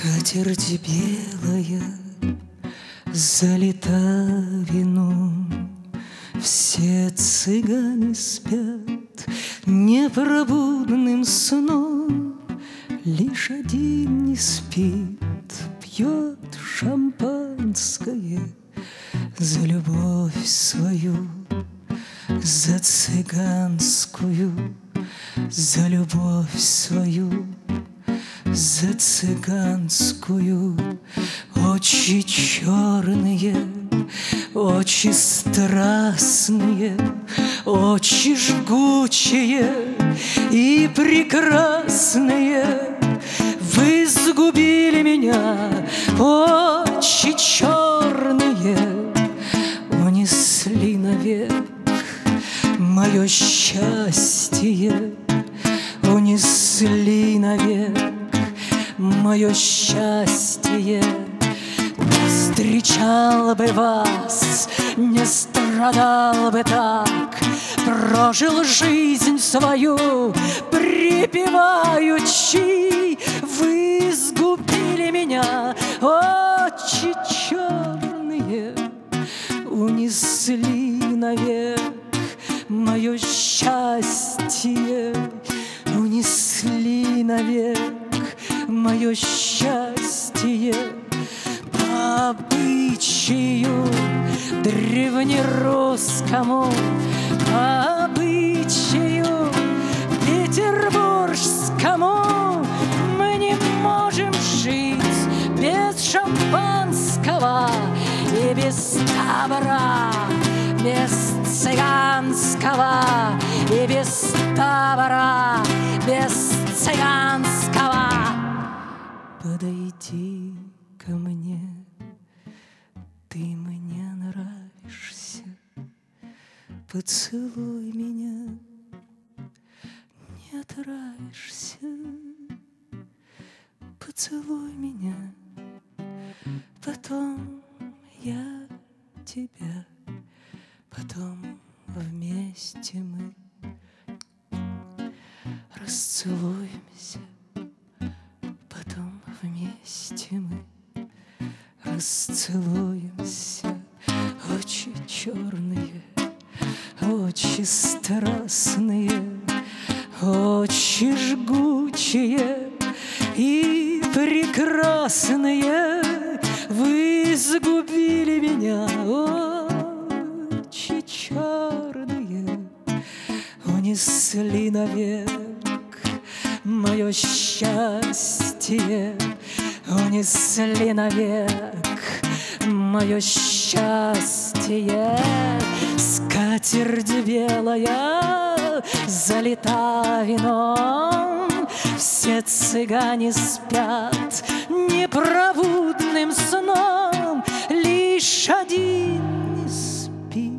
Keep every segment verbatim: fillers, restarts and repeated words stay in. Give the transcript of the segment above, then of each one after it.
Скатерть белая залита вином, все цыгане спят непробудным сном, лишь один не спит, пьет шампанское за любовь свою, за цыганскую, за любовь свою, за цыганскую. Очи черные, очи страстные, очи жгучие и прекрасные. Вы сгубили меня, очи черные, унесли навек мое счастье, унесли навек мое счастье. Встречал бы вас, не страдал бы так, прожил жизнь свою припеваючи. Вы сгубили меня, очи черные, унесли навек мое счастье, унесли навек мое счастье. По обычаю древнерусскому, по обычаю петербургскому, мы не можем жить без шампанского и без табора, без цыганского и без табора, без цыганского. Подойди ко мне, ты мне нравишься, поцелуй меня, не отравишься. Поцелуй меня, потом я тебя, потом вместе мы расцелуемся, потом вместе мы расцелуемся. Очи черные, очи страстные, очи жгучие и прекрасные. Вы сгубили меня, очи черные, унесли навек мое счастье, унесли навек мое счастье. Скатерть белая залита вином, все цыгане спят непробудным сном, лишь один не спит,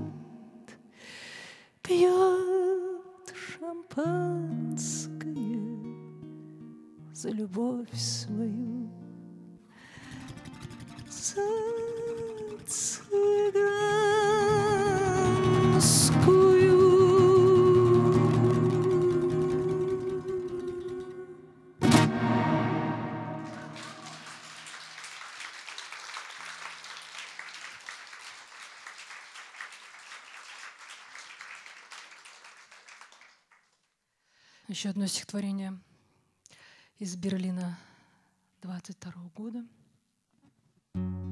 пьет шампанское за любовь свою, за цыганскую. Еще одно стихотворение из Берлина двадцать второго года.